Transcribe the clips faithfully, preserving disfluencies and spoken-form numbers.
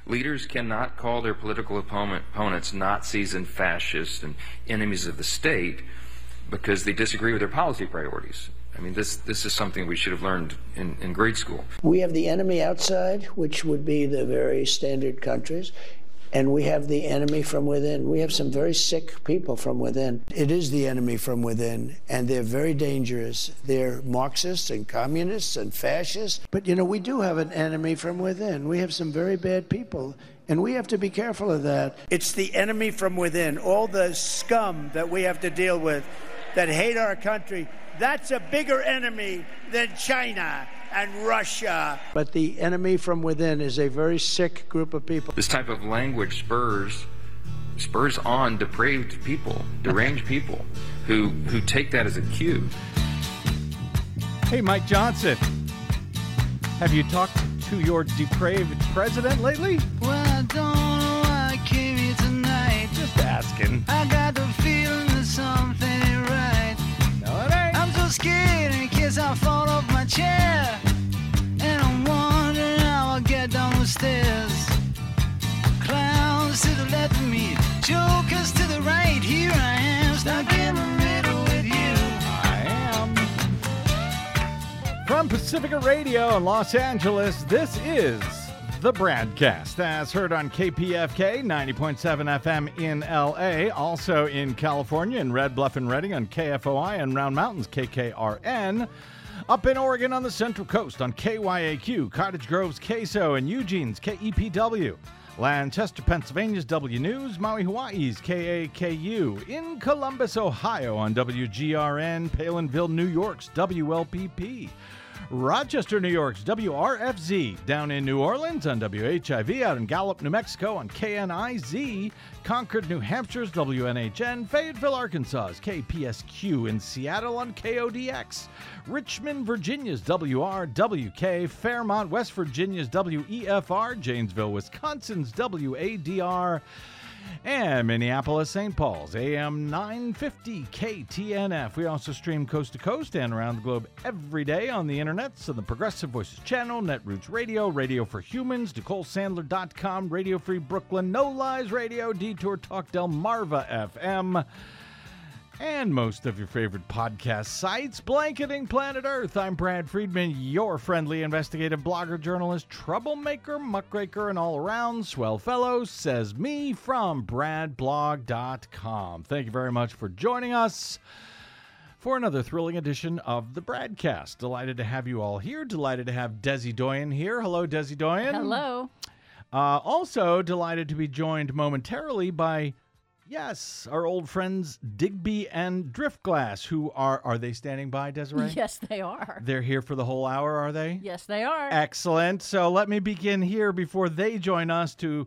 Leaders cannot call their political opponent, opponents Nazis and fascists and enemies of the state because they disagree with their policy priorities. I mean, this this is something we should have learned in, in grade school. We have the enemy outside, which would be the very standard countries, and we have the enemy from within. We have some very sick people from within. It is the enemy from within, and they're very dangerous. They're Marxists and communists and fascists. But, you know, we do have an enemy from within. We have some very bad people, and we have to be careful of that. It's the enemy from within, all the scum that we have to deal with that hate our country. That's a bigger enemy than China and Russia. But the enemy from within is a very sick group of people. This type of language spurs spurs on depraved people, deranged people who who take that as a cue. Hey, Mike Johnson, have you talked to your depraved president lately? Well, I don't know why I came here tonight. Just asking. I got the feeling that something ain't right. No, it ain't. I'm so scared in case I fall off my chair. And I'm wondering how I'll get down the stairs. Clowns to the left of me, jokers to the right. Here I am, stuck in the middle with you. I am. From Pacifica Radio in Los Angeles, this is The Bradcast, as heard on K P F K ninety point seven F M in L A, also in California in Red Bluff and Redding on K F O I and Round Mountains K K R N, up in Oregon on the Central Coast on K Y A Q, Cottage Grove's K S O and Eugene's K E P W, Lancaster, Pennsylvania's W News, Maui, Hawaii's K A K U, in Columbus, Ohio on W G R N, Palinville, New York's W L P P, Rochester, New York's W R F Z, down in New Orleans on W H I V, out in Gallup, New Mexico on K N I Z, Concord, New Hampshire's W N H N, Fayetteville, Arkansas's K P S Q, in Seattle on K O D X, Richmond, Virginia's W R W K, Fairmont, West Virginia's W E F R, Janesville, Wisconsin's W A D R, and Minneapolis, Saint Paul's A M nine fifty K T N F. We also stream coast to coast and around the globe every day on the internet. So the Progressive Voices channel, Netroots Radio, Radio for Humans, Nicole Sandler dot com, Radio Free Brooklyn, No Lies Radio, Detour Talk Delmarva F M, and most of your favorite podcast sites, blanketing planet Earth. I'm Brad Friedman, your friendly investigative blogger, journalist, troublemaker, muckraker, and all-around swell fellow, says me, from brad blog dot com. Thank you very much for joining us for another thrilling edition of the Bradcast. Delighted to have you all here. Delighted to have Desi Doyen here. Hello, Desi Doyen. Hello. Uh, also delighted to be joined momentarily by, yes, our old friends Digby and Driftglass, who are, are they standing by, Desiree? Yes, they are. They're here for the whole hour, are they? Yes, they are. Excellent. So let me begin here before they join us to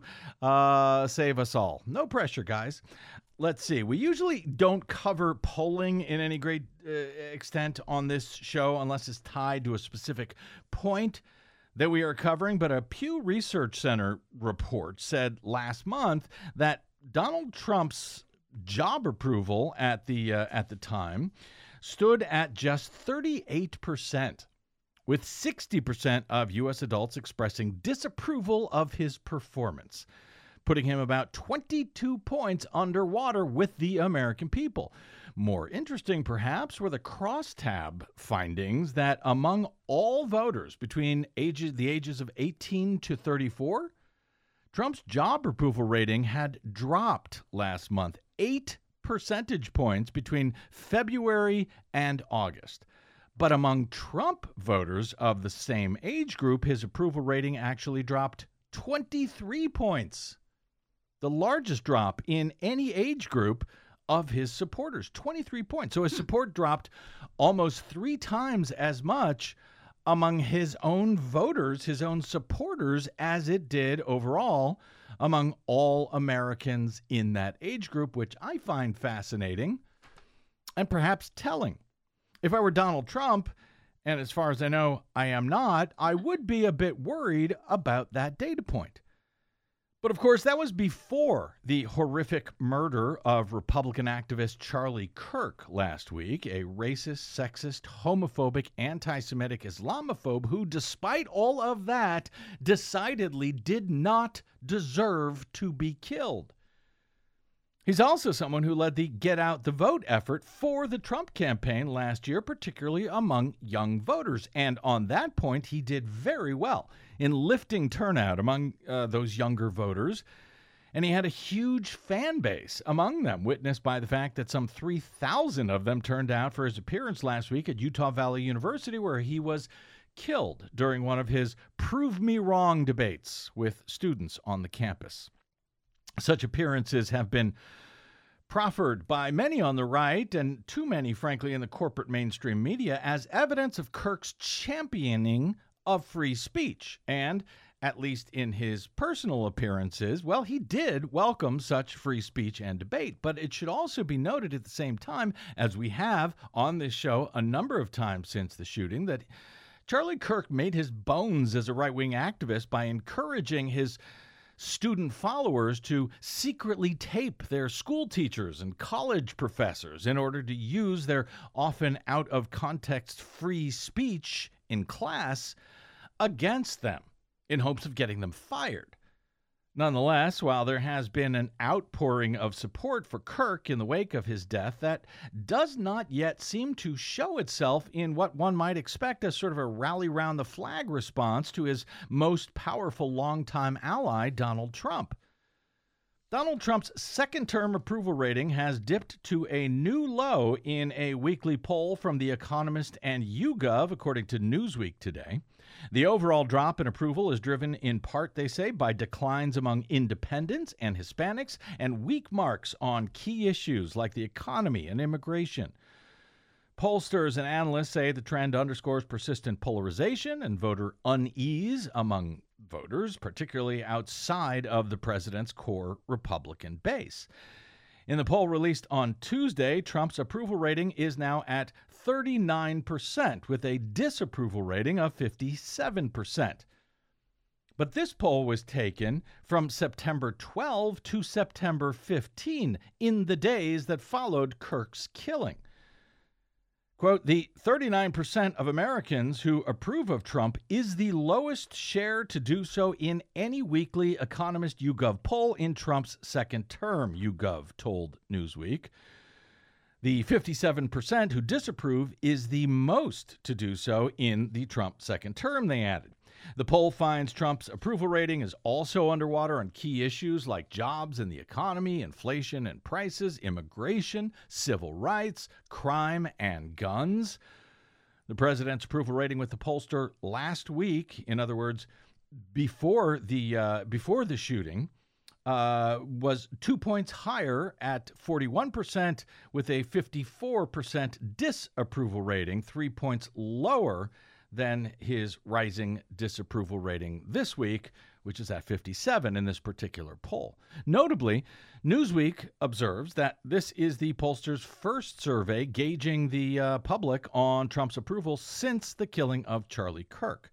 uh, save us all. No pressure, guys. Let's see. We usually don't cover polling in any great uh, extent on this show unless it's tied to a specific point that we are covering. But a Pew Research Center report said last month that Donald Trump's job approval at the uh, at the time stood at just thirty-eight percent, with sixty percent of U S adults expressing disapproval of his performance, putting him about twenty-two points underwater with the American people. More interesting, perhaps, were the crosstab findings that among all voters between ages, the ages of eighteen to thirty-four, Trump's job approval rating had dropped last month, eight percentage points between February and August. But among Trump voters of the same age group, his approval rating actually dropped twenty-three points. The largest drop in any age group of his supporters, twenty-three points. So his support dropped almost three times as much among his own voters, his own supporters, as it did overall among all Americans in that age group, which I find fascinating and perhaps telling. If I were Donald Trump, and as far as I know, I am not, I would be a bit worried about that data point. But of course, that was before the horrific murder of Republican activist Charlie Kirk last week, a racist, sexist, homophobic, anti-Semitic Islamophobe who, despite all of that, decidedly did not deserve to be killed. He's also someone who led the Get Out the Vote effort for the Trump campaign last year, particularly among young voters. And on that point, he did very well in lifting turnout among uh, those younger voters. And he had a huge fan base among them, witnessed by the fact that some three thousand of them turned out for his appearance last week at Utah Valley University, where he was killed during one of his Prove Me Wrong debates with students on the campus. Such appearances have been proffered by many on the right and too many, frankly, in the corporate mainstream media as evidence of Kirk's championing of free speech. And, at least in his personal appearances, well, he did welcome such free speech and debate. But it should also be noted at the same time, as we have on this show a number of times since the shooting, that Charlie Kirk made his bones as a right-wing activist by encouraging his student followers to secretly tape their school teachers and college professors in order to use their often out-of-context free speech in class against them in hopes of getting them fired. Nonetheless, while there has been an outpouring of support for Kirk in the wake of his death, that does not yet seem to show itself in what one might expect as sort of a rally-round-the-flag response to his most powerful longtime ally, Donald Trump. Donald Trump's second-term approval rating has dipped to a new low in a weekly poll from The Economist and YouGov, according to Newsweek today. The overall drop in approval is driven in part, they say, by declines among independents and Hispanics and weak marks on key issues like the economy and immigration. Pollsters and analysts say the trend underscores persistent polarization and voter unease among voters, particularly outside of the president's core Republican base. In the poll released on Tuesday, Trump's approval rating is now at thirty-nine percent, with a disapproval rating of fifty-seven percent. But this poll was taken from September twelfth to September fifteenth, in the days that followed Kirk's killing. Quote, the thirty-nine percent of Americans who approve of Trump is the lowest share to do so in any weekly Economist YouGov poll in Trump's second term, YouGov told Newsweek. The fifty-seven percent who disapprove is the most to do so in the Trump second term, they added. The poll finds Trump's approval rating is also underwater on key issues like jobs and the economy, inflation and prices, immigration, civil rights, crime, and guns. The president's approval rating with the pollster last week, in other words, before the uh, before the shooting, uh, was two points higher at forty-one percent, with a fifty-four percent disapproval rating, three points lower than his rising disapproval rating this week, which is at fifty-seven in this particular poll. Notably, Newsweek observes that this is the pollster's first survey gauging the uh, public on Trump's approval since the killing of Charlie Kirk.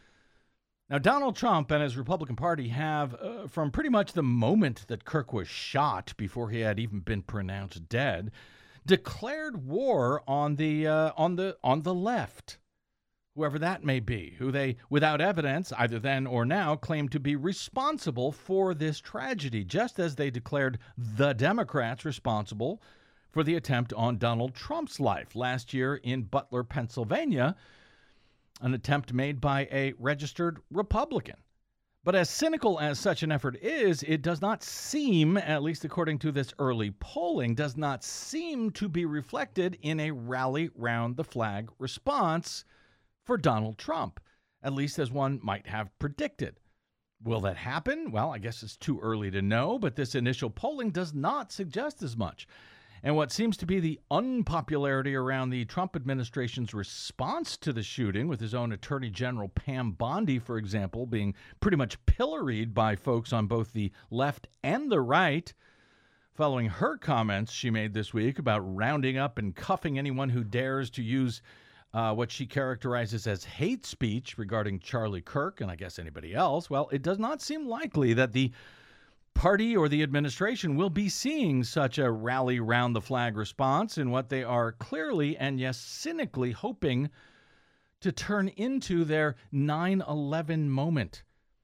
Now, Donald Trump and his Republican Party have, uh, from pretty much the moment that Kirk was shot before he had even been pronounced dead, declared war on the uh, on the on the left. Whoever that may be, who they, without evidence, either then or now, claim to be responsible for this tragedy, just as they declared the Democrats responsible for the attempt on Donald Trump's life last year in Butler, Pennsylvania, an attempt made by a registered Republican. But as cynical as such an effort is, it does not seem, at least according to this early polling, does not seem to be reflected in a rally round the flag response for Donald Trump, at least as one might have predicted. Will that happen? Well, I guess it's too early to know, but this initial polling does not suggest as much. And what seems to be the unpopularity around the Trump administration's response to the shooting, with his own Attorney General Pam Bondi, for example, being pretty much pilloried by folks on both the left and the right, following her comments she made this week about rounding up and cuffing anyone who dares to use Uh, what she characterizes as hate speech regarding Charlie Kirk and I guess anybody else. Well, it does not seem likely that the party or the administration will be seeing such a rally round the flag response in what they are clearly and, yes, cynically hoping to turn into their nine eleven moment,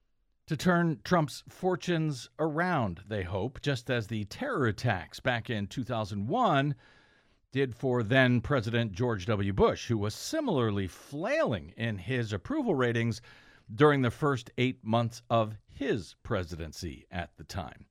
to turn Trump's fortunes around, they hope, just as the terror attacks back in two thousand one did for then-President George W. Bush, who was similarly flailing in his approval ratings during the first eight months of his presidency at the time.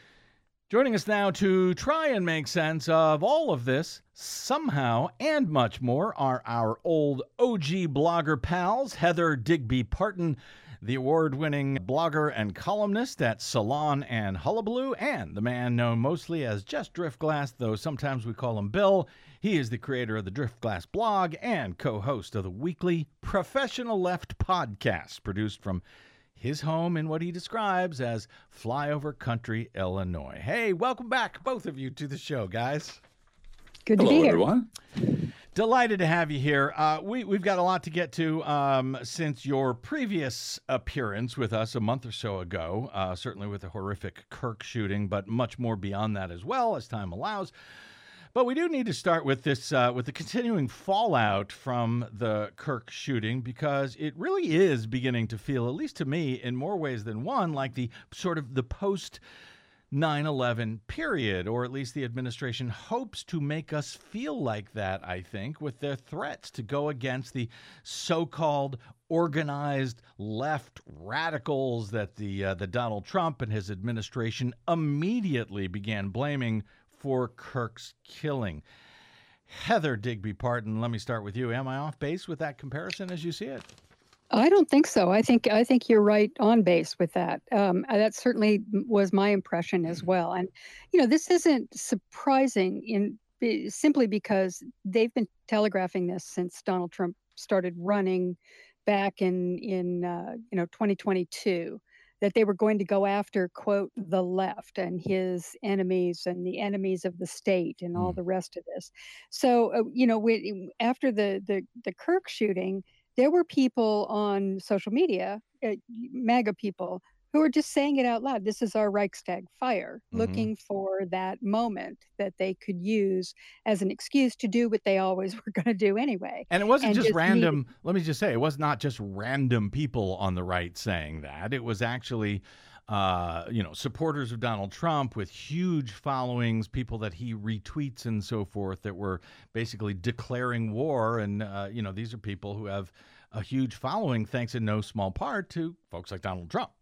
Joining us now to try and make sense of all of this, somehow, and much more, are our old O G blogger pals, Heather Digby Parton, the award-winning blogger and columnist at Salon and Hullabaloo, and the man known mostly as just Driftglass, though sometimes we call him Bill. He is the creator of the Driftglass blog and co-host of the weekly Professional Left podcast, produced from his home in what he describes as flyover country, Illinois. Hey, welcome back, both of you, to the show, guys. Good to Hello, be here. everyone. Delighted to have you here. Uh, we, we've got a lot to get to um, since your previous appearance with us a month or so ago, uh, certainly with the horrific Kirk shooting, but much more beyond that as well, as time allows. But we do need to start with this, uh, with the continuing fallout from the Kirk shooting, because it really is beginning to feel, at least to me, in more ways than one, like the sort of the post nine eleven period, or at least the administration hopes to make us feel like that, I think, with their threats to go against the so-called organized left radicals that the uh, the Donald Trump and his administration immediately began blaming for Kirk's killing. Heather Digby Parton, let me start with you. Am I off base with that comparison as you see it? I don't think so. I think I think you're right on base with that. Um, that certainly was my impression as well. And you know, this isn't surprising in simply because they've been telegraphing this since Donald Trump started running back in in uh, you know twenty twenty-two, that they were going to go after, quote, the left and his enemies and the enemies of the state and all Mm. the rest of this. So uh, you know, we, after the the the Kirk shooting, there were people on social media, uh, MAGA people, who were just saying it out loud. This is our Reichstag fire, Mhm. looking for that moment that they could use as an excuse to do what they always were going to do anyway. And it wasn't And just just random. Let me just say, it was not just random people on the right saying that. It was actually, uh, you know, supporters of Donald Trump with huge followings, people that he retweets and so forth, that were basically declaring war. And, uh, you know, these are people who have a huge following, thanks in no small part to folks like Donald Trump.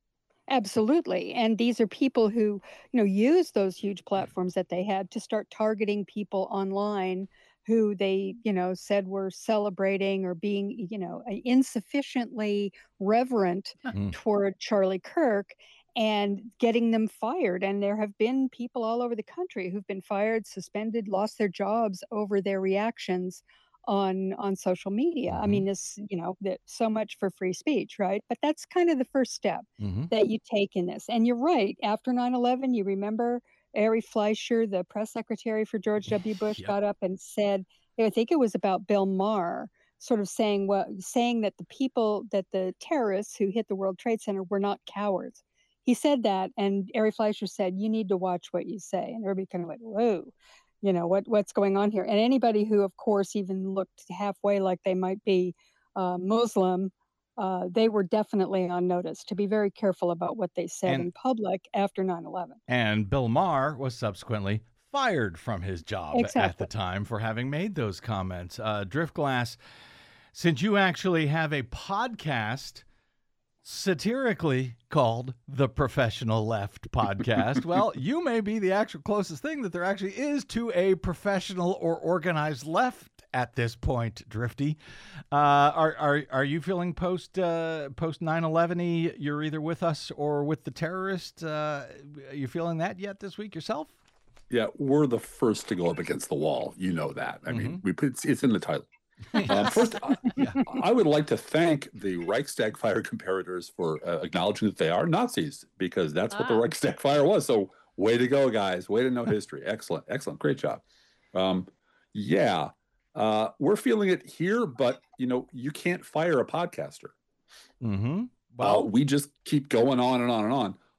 Absolutely. And these are people who, you know, use those huge platforms that they had to start targeting people online who they, you know, said were celebrating or being, you know, insufficiently reverent Mm. toward Charlie Kirk, and getting them fired. And there have been people all over the country who've been fired, suspended, lost their jobs over their reactions on on social media. I Mhm. mean, this, you know, that so much for free speech, right? But that's kind of the first step Mhm. that you take in this. And you're right. After nine eleven, you remember Ari Fleischer, the press secretary for George W. Bush, Yep. got up and said, I think it was about Bill Maher, sort of saying what saying that the people, that the terrorists who hit the World Trade Center were not cowards. He said that, and Ari Fleischer said, "You need to watch what you say." And everybody kind of went, "Whoa, you know what what's going on here?" And anybody who, of course, even looked halfway like they might be uh, Muslim, uh, they were definitely on notice to be very careful about what they said And- in public after nine eleven. And Bill Maher was subsequently fired from his job at Exactly. the time for having made those comments. Uh, Driftglass, since you actually have a podcast satirically called the Professional Left Podcast, well, you may be the actual closest thing that there actually is to a professional or organized left at this point, Drifty. Uh, are are are you feeling post uh, post nine eleven-y? You're either with us or with the terrorist. Uh, are you feeling that yet this week yourself? Yeah, we're the first to go up against the wall. You know that. I mean, we put it's, it's in the title. Um, first, I, I would like to thank the Reichstag fire comparators for uh, acknowledging that they are Nazis, because that's what the Ah. Reichstag fire was. So, way to go, guys! Way to know history. Excellent, excellent, great job. Um, yeah, uh, we're feeling it here, but you know, you can't fire a podcaster. Mm-hmm. Well, Well, we just keep going on and on and on.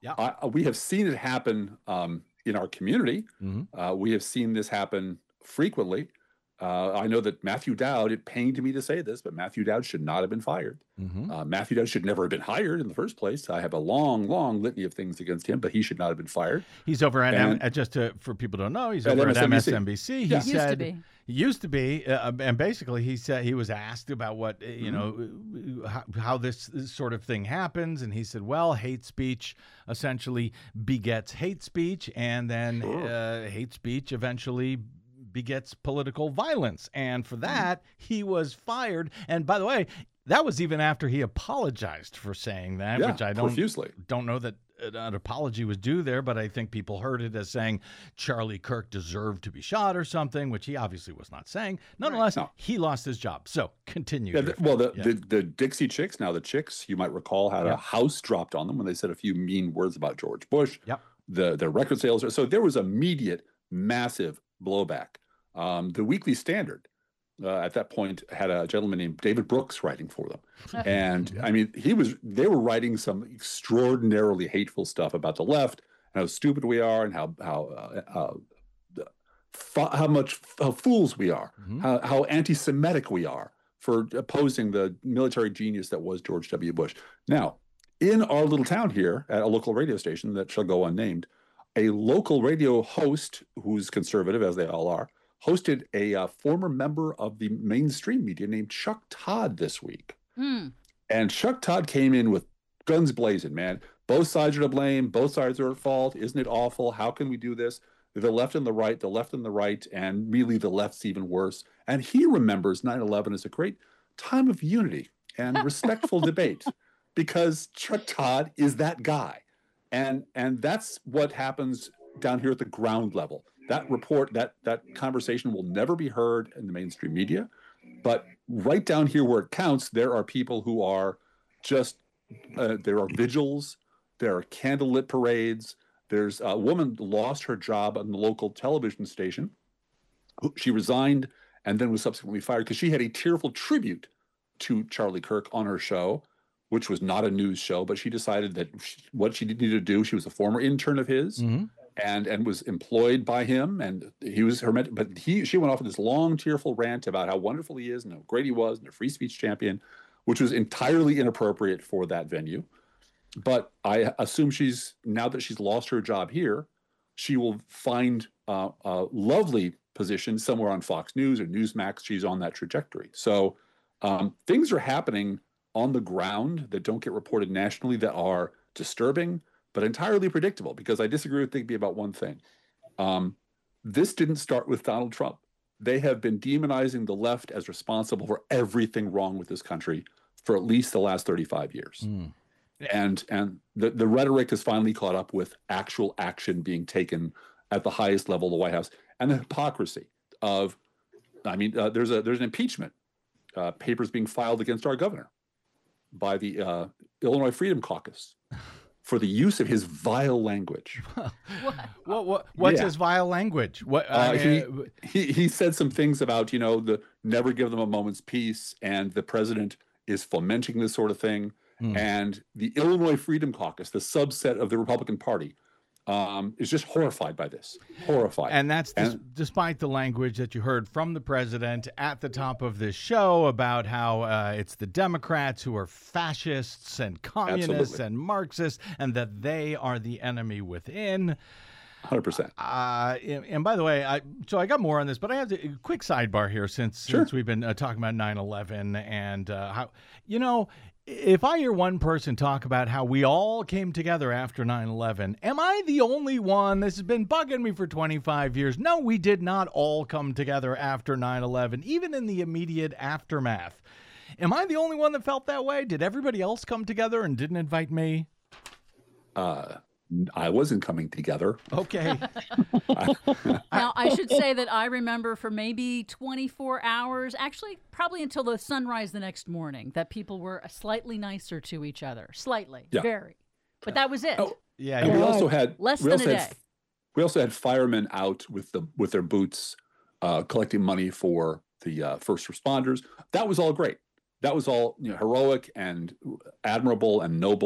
Yeah. I, we have seen it happen um, in our community. Mm-hmm. Uh, we have seen this happen frequently. Uh, I know that Matthew Dowd, it pained me to say this, but Matthew Dowd should not have been fired. Mm-hmm. Uh, Matthew Dowd should never have been hired in the first place. I have a long, long litany of things against him, but he should not have been fired. He's over at, And- M- just to, for people who don't know, he's At over at M S M N B S C. N B C. He Yeah. said, Used to be. He used to be, uh, and basically he said he was asked about what uh, you Mm-hmm. know how, how this sort of thing happens, and he said, "Well, hate speech essentially begets hate speech, and then Sure. uh, hate speech eventually begets political violence." And for that, he was fired. And by the way, that was even after he apologized for saying that, Yeah, which I don't profusely. don't know that an apology was due there, but I think people heard it as saying Charlie Kirk deserved to be shot or something, which he obviously was not saying. Nonetheless, No. he lost his job. So continue. Yeah, your- the, well, the, yeah. the the Dixie Chicks, now the Chicks, you might recall, had Yeah. a house dropped on them when they said a few mean words about George Bush. Yep. The the record sales, so there was immediate, massive blowback. Um, the Weekly Standard, uh, at that point, had a gentleman named David Brooks writing for them, and I mean, he was they were writing some extraordinarily hateful stuff about the left and how stupid we are and how how uh, uh, f- how much how fools we are, Mhm. how, how anti-Semitic we are for opposing the military genius that was George W. Bush. Now, in our little town here, at a local radio station that shall go unnamed, a local radio host who's conservative, as they all are, hosted a uh, former member of the mainstream media named Chuck Todd this week. Hmm. And Chuck Todd came in with guns blazing, man. Both sides are to blame. Both sides are at fault. Isn't it awful? How can we do this? The left and the right, the left and the right, and really the left's even worse. And he remembers nine eleven as a great time of unity and respectful debate because Chuck Todd is that guy. And and that's what happens down here at the ground level. That report, that that conversation will never be heard in the mainstream media. But right down here where it counts, there are people who are just, uh, there are vigils, there are candlelit parades. There's a woman lost her job on the local television station. She resigned and then was subsequently fired because she had a tearful tribute to Charlie Kirk on her show, which was not a news show, but she decided that she, what she needed to do, she was a former intern of his, Mhm. and and was employed by him, and he was her mentor, but he she went off on this long tearful rant about how wonderful he is and how great he was and a free speech champion, which was entirely inappropriate for that venue. But I assume she's, now that she's lost her job here, she will find uh, a lovely position somewhere on Fox News or Newsmax. She's on that trajectory. So um, things are happening on the ground that don't get reported nationally that are disturbing, but entirely predictable, because I disagree with Digby about one thing. Um, this didn't start with Donald Trump. They have been demonizing the left as responsible for everything wrong with this country for at least the last thirty-five years. Mm. And and the, the rhetoric has finally caught up with actual action being taken at the highest level of the White House, and the hypocrisy of, I mean, uh, there's a there's an impeachment uh, papers being filed against our governor by the uh, Illinois Freedom Caucus for the use of his vile language. What, what, what's Yeah. his vile language? What Uh, I he, mean, he he said some things about, you know, the never give them a moment's peace, and the president is fomenting this sort of thing. Hmm. And the Illinois Freedom Caucus, the subset of the Republican Party, um, is just horrified by this. Horrified. And that's dis- And- despite the language that you heard from the president at the top of this show about how uh, it's the Democrats who are fascists and communists Absolutely. and Marxists, and that they are the enemy within. one hundred percent. Uh, and, and by the way, I so I got more on this, but I have to, a quick sidebar here since Sure. since we've been uh, talking about nine eleven and uh, how, you know, if I hear one person talk about how we all came together after nine eleven, am I the only one? This has been bugging me for twenty-five years. No, we did not all come together after nine eleven, even in the immediate aftermath. Am I the only one that felt that way? Did everybody else come together and didn't invite me? Uh, I wasn't coming together. Okay. Now, I should say that I remember for maybe twenty-four hours, actually probably until the sunrise the next morning, that people were slightly nicer to each other. Slightly. Yeah. Very. But that was it. Oh, Yeah. And we also had Less we than also a had, day. We also had firemen out with the with their boots, uh, collecting money for the uh, first responders. That was all great. That was all, you know, heroic and admirable and noble.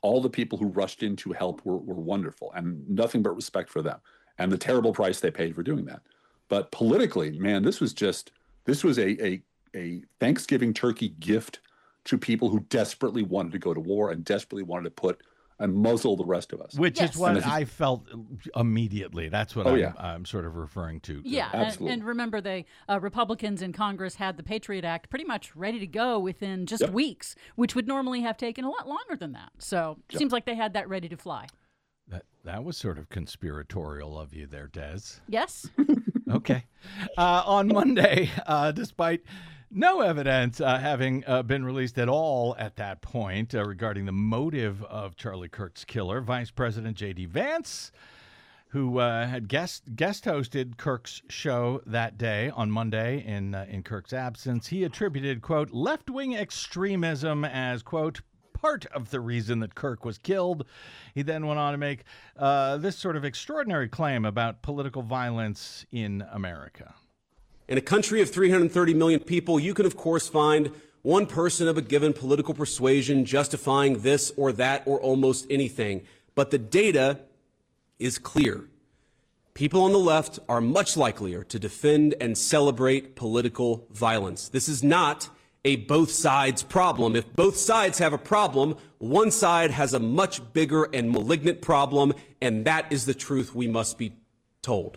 all the people who rushed in to help were, were wonderful, and nothing but respect for them and the terrible price they paid for doing that. But politically, man, this was just, this was a, a, a Thanksgiving turkey gift to people who desperately wanted to go to war and desperately wanted to put and muzzle the rest of us. Which Yes. is what And I felt immediately. That's what Oh, I'm, yeah. I'm sort of referring to. Yeah, and, Absolutely. and remember, they uh, Republicans in Congress had the Patriot Act pretty much ready to go within just Yep. weeks, which would normally have taken a lot longer than that. So it Yep. seems like they had that ready to fly. That, that was sort of conspiratorial of you there, Des. Yes? Okay. Uh, on Monday, uh, despite no evidence uh, having uh, been released at all at that point uh, regarding the motive of Charlie Kirk's killer, Vice President J D Vance, who uh, had guest guest hosted Kirk's show that day on Monday in uh, in Kirk's absence, he attributed, quote, left-wing extremism as, quote, part of the reason that Kirk was killed. He then went on to make uh, this sort of extraordinary claim about political violence in America. In a country of three hundred thirty million people, you can, of course, find one person of a given political persuasion justifying this or that or almost anything. But the data is clear. People on the left are much likelier to defend and celebrate political violence. This is not a both sides problem. If both sides have a problem, one side has a much bigger and malignant problem, and that is the truth we must be told.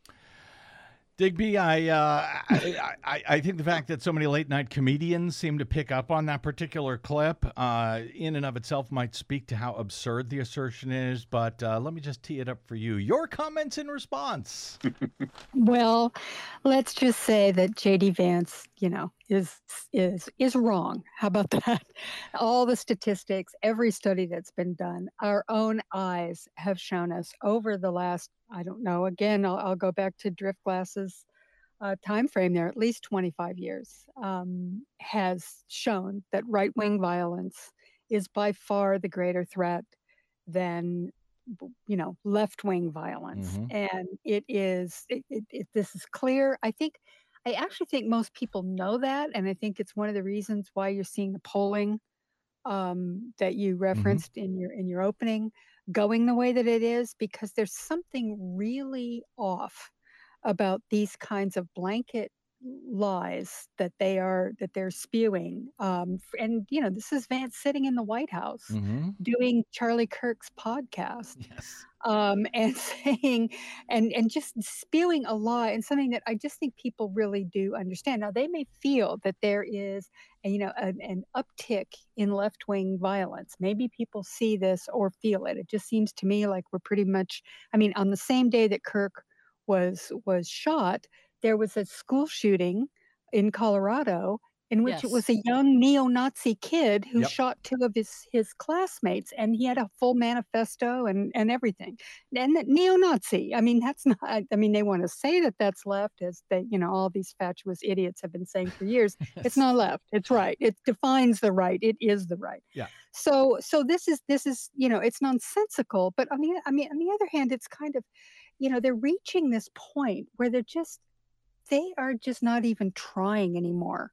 Digby, I, uh, I, I I think the fact that so many late night comedians seem to pick up on that particular clip, uh, in and of itself, might speak to how absurd the assertion is. But uh, let me just tee it up for you. Your comments in response. Well, let's just say that J D Vance, you know, is is is wrong. How about that? All the statistics, every study that's been done, our own eyes have shown us over the last, I don't know, again, I'll, I'll go back to Driftglass's uh, time frame there, at least twenty-five years, um, has shown that right-wing violence is by far the greater threat than, you know, left-wing violence. Mhm. And it is, it, it, it, this is clear. I think, I actually think most people know that. And I think it's one of the reasons why you're seeing the polling um, that you referenced in your, in your opening going the way that it is, because there's something really off about these kinds of blanket lies that they are that they're spewing. Um, f- and you know, this is Vance sitting in the White House Mm-hmm. doing Charlie Kirk's podcast, Yes. um, and saying and and just spewing a lie, and something that I just think people really do understand. Now they may feel that there is a, you know an, an uptick in left wing violence. Maybe people see this or feel it. It just seems to me like we're pretty much. I mean, on the same day that Kirk was was shot, there was a school shooting in Colorado in which it Yes. was a young neo-Nazi kid who Yep. shot two of his his classmates, and he had a full manifesto and and everything. And that neo-Nazi, I mean, that's not. I mean, they want to say that that's left, as they, you know, all these fatuous idiots have been saying for years. It's not left. It's right. It defines the right. It is the right. Yeah. So so this is this is you know it's nonsensical. But on the I mean on the other hand, it's kind of, you know, they're reaching this point where they're just they are just not even trying anymore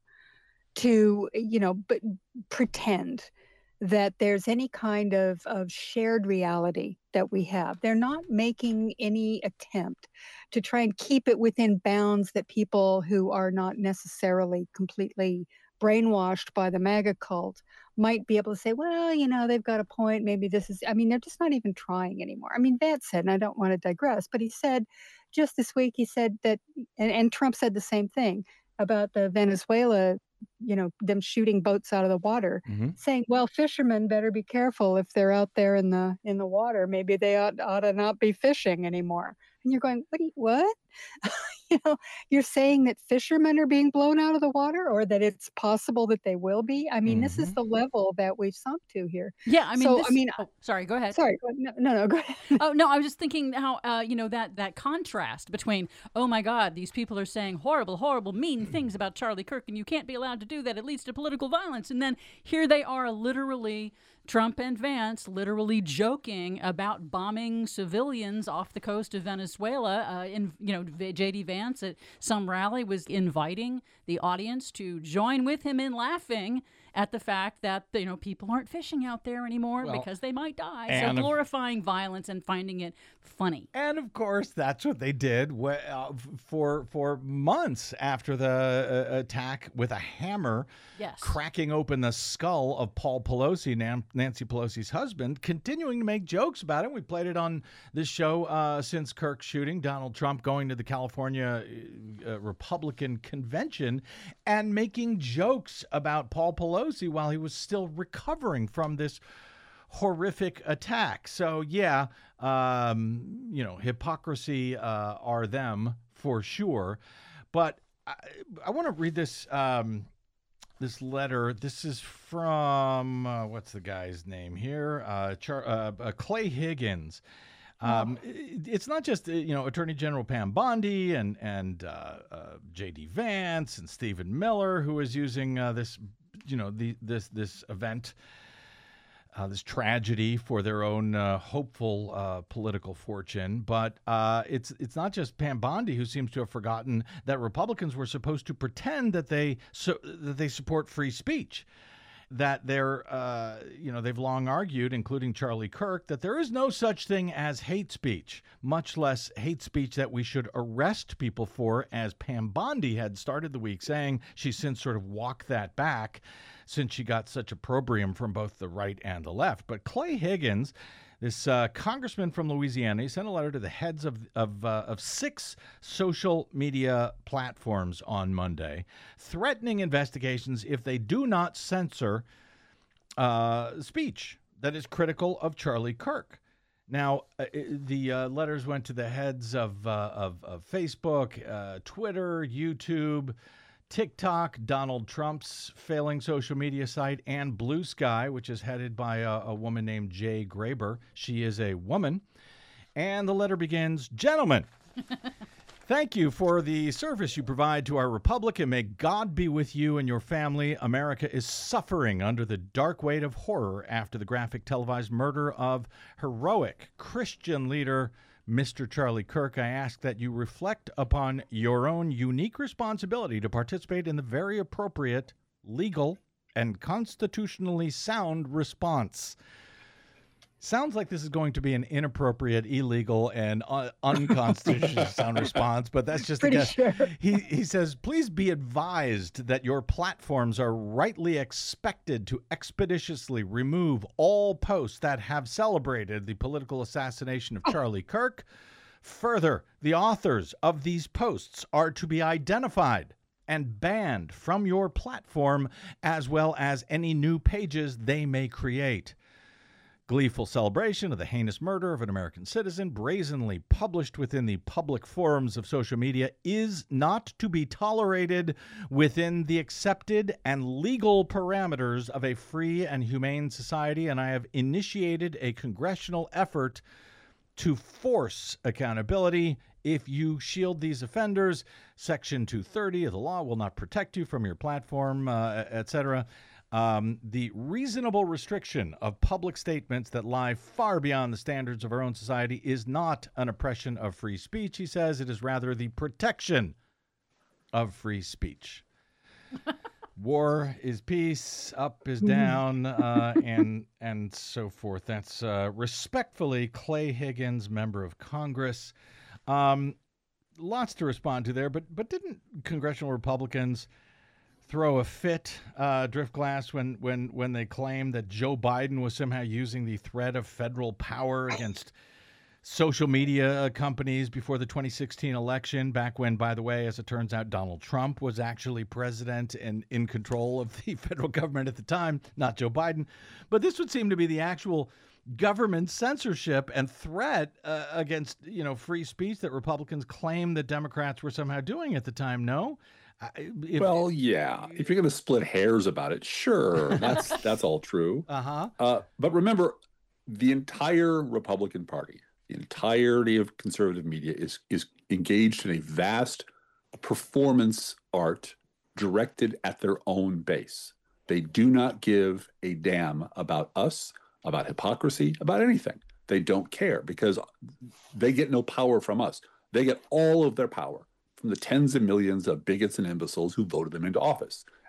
to, you know, but pretend that there's any kind of, of shared reality that we have. They're not making any attempt to try and keep it within bounds that people who are not necessarily completely brainwashed by the MAGA cult might be able to say, well, you know, they've got a point. Maybe this is, I mean, they're just not even trying anymore. I mean, Vance said, and I don't want to digress, but he said just this week, he said that, and, and Trump said the same thing about the Venezuela, you know, them shooting boats out of the water, Mhm. saying, well, fishermen better be careful if they're out there in the in the water. Maybe they ought, ought to not be fishing anymore. And you're going, what? Do you, what? You know, you're saying that fishermen are being blown out of the water, or that it's possible that they will be. I mean, this is Mhm. the level that we've sunk to here. Yeah, I mean, So, this, I mean, oh, sorry, go ahead. Sorry, go- no, no, no, go ahead. Oh no, I was just thinking how uh, you know that that contrast between, oh my God, these people are saying horrible, horrible, mean things about Charlie Kirk, and you can't be allowed to do that. It leads to political violence. And then here they are, literally, Trump and Vance, literally joking about bombing civilians off the coast of Venezuela. Uh, in you know, J D Vance at some rally was inviting the audience to join with him in laughing at the fact that, you know, people aren't fishing out there anymore Well, because they might die. So and of- glorifying violence and finding it funny. And of course, that's what they did wh- uh, for for months after the uh, attack with a hammer, Yes. cracking open the skull of Paul Pelosi, Nan- Nancy Pelosi's husband, continuing to make jokes about it. We played it on this show uh, since Kirk's shooting. Donald Trump going to the California uh, Republican convention and making jokes about Paul Pelosi while he was still recovering from this horrific attack. So yeah, um, you know, hypocrisy uh, are them for sure. But I, I want to read this um, this letter. This is from uh, what's the guy's name here? Uh, Char- uh, uh, Clay Higgins. Um, it- It's not just uh, you know Attorney General Pam Bondi and and uh, uh, J D Vance and Stephen Miller, who is using uh, this you know the this this event. Uh, this tragedy for their own uh, hopeful uh, political fortune. But uh, it's it's not just Pam Bondi who seems to have forgotten that Republicans were supposed to pretend that they so, that they support free speech. That they're, uh, you know, they've long argued, including Charlie Kirk, that there is no such thing as hate speech, much less hate speech that we should arrest people for, as Pam Bondi had started the week saying. She's since sort of walked that back since she got such opprobrium from both the right and the left. But Clay Higgins, this uh, congressman from Louisiana, he sent a letter to the heads of of, uh, of six social media platforms on Monday, threatening investigations if they do not censor uh, speech that is critical of Charlie Kirk. Now, uh, the uh, letters went to the heads of uh, of, of Facebook, uh, Twitter, YouTube, TikTok, Donald Trump's failing social media site, and Blue Sky, which is headed by a, a woman named Jay Graber. She is a woman. And the letter begins, "Gentlemen, thank you for the service you provide to our republic, and may God be with you and your family. America is suffering under the dark weight of horror after the graphic televised murder of heroic Christian leader Mister Charlie Kirk. I ask that you reflect upon your own unique responsibility to participate in the very appropriate, legal, and constitutionally sound response." Sounds like this is going to be an inappropriate, illegal, and uh, unconstitutional sound response, but that's just Pretty a guess. sure. He, he says, "Please be advised that your platforms are rightly expected to expeditiously remove all posts that have celebrated the political assassination of Charlie Kirk. Further, the authors of these posts are to be identified and banned from your platform, as well as any new pages they may create. Gleeful celebration of the heinous murder of an American citizen, brazenly published within the public forums of social media, is not to be tolerated within the accepted and legal parameters of a free and humane society, and I have initiated a congressional effort to force accountability. If you shield these offenders, Section two thirty of the law will not protect you from your platform, uh, et cetera. Um, the reasonable restriction of public statements that lie far beyond the standards of our own society is not an oppression of free speech," he says. "It is rather the protection of free speech." War is peace, up is down, uh, and and so forth. That's uh, respectfully Clay Higgins, member of Congress. Um, lots to respond to there, but but didn't congressional Republicans throw a fit, uh, Driftglass, when when when they claimed that Joe Biden was somehow using the threat of federal power against social media companies before the twenty sixteen election, back when, by the way, as it turns out, Donald Trump was actually president and in control of the federal government at the time, not Joe Biden. But this would seem to be the actual government censorship and threat uh, against, you know, free speech that Republicans claim that Democrats were somehow doing at the time, no? I- If, Well, yeah. If you're going to split hairs about it, sure, that's that's all true. uh-huh. Uh, but remember, the entire Republican Party, the entirety of conservative media is is engaged in a vast performance art directed at their own base. They do not give a damn about us, about hypocrisy, about anything. They don't care because they get no power from us. They get all of their power from the tens of millions of bigots and imbeciles who voted them into office.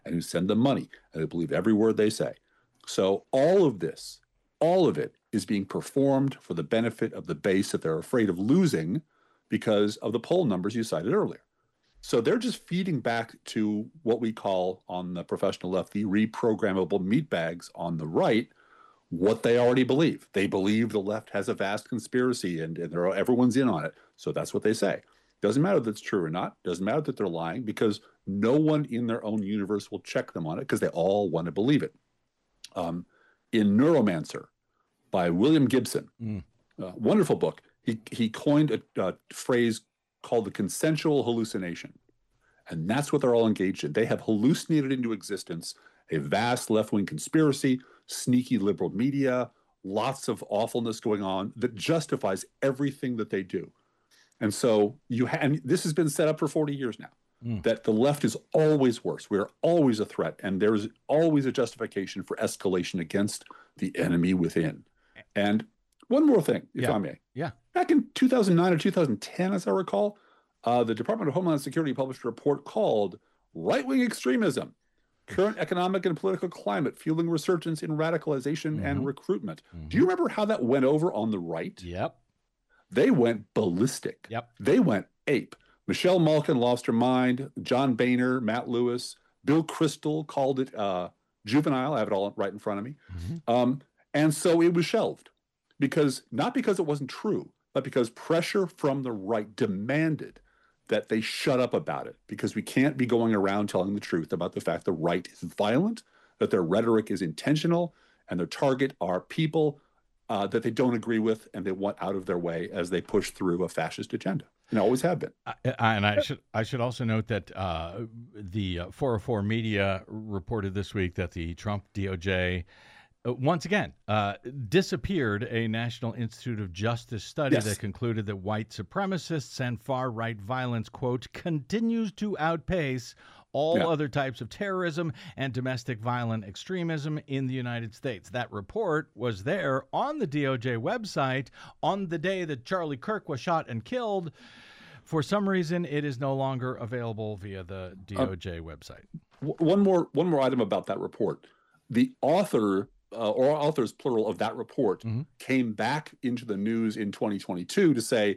and who send them money and who believe every word they say. So all of this, all of it is being performed for the benefit of the base that they're afraid of losing because of the poll numbers you cited earlier. So they're just feeding back to what we call on the professional left, the reprogrammable meat bags on the right, what they already believe. They believe the left has a vast conspiracy and, and they're, everyone's in on it. So that's what they say. Doesn't matter that it's true or not. Doesn't matter that they're lying because no one in their own universe will check them on it because they all want to believe it. Um, in Neuromancer by William Gibson, mm. uh, wonderful book, he, he coined a, a phrase called the consensual hallucination. And that's what they're all engaged in. They have hallucinated into existence a vast left-wing conspiracy, sneaky liberal media, lots of awfulness going on that justifies everything that they do. And so you ha- and this has been set up for forty years now, mm. that the left is always worse. We are always a threat, and there's always a justification for escalation against the enemy within. And one more thing, if yeah. I may. Yeah. Back in two thousand nine or two thousand ten, as I recall, uh, the Department of Homeland Security published a report called Right-Wing Extremism, Current Economic and Political Climate Fueling Resurgence in Radicalization mm-hmm. and Recruitment. Mm-hmm. Do you remember how that went over on the right? Yep. They went ballistic. Yep. They went ape. Michelle Malkin lost her mind. John Boehner, Matt Lewis, Bill Kristol called it uh, juvenile. I have it all right in front of me. Mm-hmm. Um, and so it was shelved. Because not because it wasn't true, but because pressure from the right demanded that they shut up about it, because we can't be going around telling the truth about the fact the right is violent, that their rhetoric is intentional, and their target are people uh, that they don't agree with and they want out of their way as they push through a fascist agenda, and always have been. Uh, and I should I should also note that uh, the uh, four oh four Media reported this week that the Trump D O J Uh, once again, uh, disappeared a National Institute of Justice study yes. that concluded that white supremacists and far-right violence, quote, continues to outpace all yeah. other types of terrorism and domestic violent extremism in the United States. That report was there on the D O J website on the day that Charlie Kirk was shot and killed. For some reason, it is no longer available via the D O J uh, website. W- one more, one more item about that report. The author... Uh, or authors, plural, of that report mm-hmm. came back into the news in twenty twenty-two to say,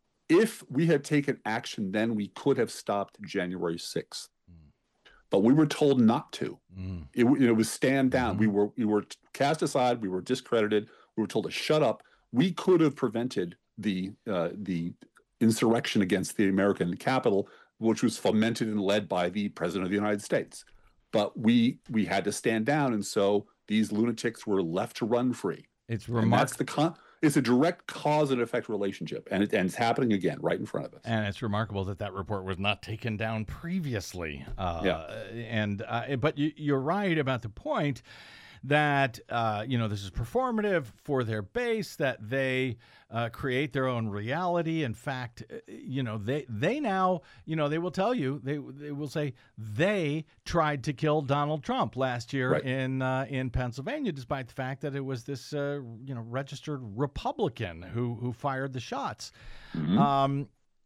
if we had taken action then, we could have stopped January sixth. Mm. But we were told not to. Mm. It, it was stand down. Mm-hmm. We were we were cast aside. We were discredited. We were told to shut up. We could have prevented the uh, the insurrection against the American Capitol, which was fomented and led by the President of the United States. But we we had to stand down, and so these lunatics were left to run free. It's remarkable. That's the con- it's a direct cause and effect relationship, and, it, and it's happening again right in front of us. And it's remarkable that that report was not taken down previously. Uh, yeah. And uh, but you, you're right about the point that uh, you know this is performative for their base, that they uh, create their own reality. In fact, you know they they now you know they will tell you they they will say they tried to kill Donald Trump last year right. in uh, in Pennsylvania, despite the fact that it was this uh, you know registered Republican who who fired the shots. Mm-hmm. Um,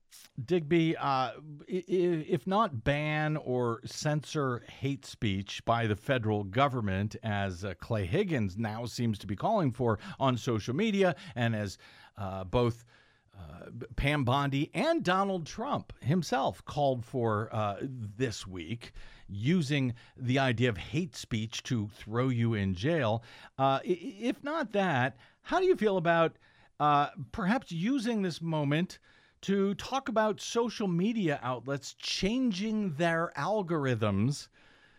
Digby, uh, if not ban or censor hate speech by the federal government, as uh, Clay Higgins now seems to be calling for on social media, and as uh, both uh, Pam Bondi and Donald Trump himself called for uh, this week, using the idea of hate speech to throw you in jail. Uh, if not that, how do you feel about uh, perhaps using this moment to talk about social media outlets changing their algorithms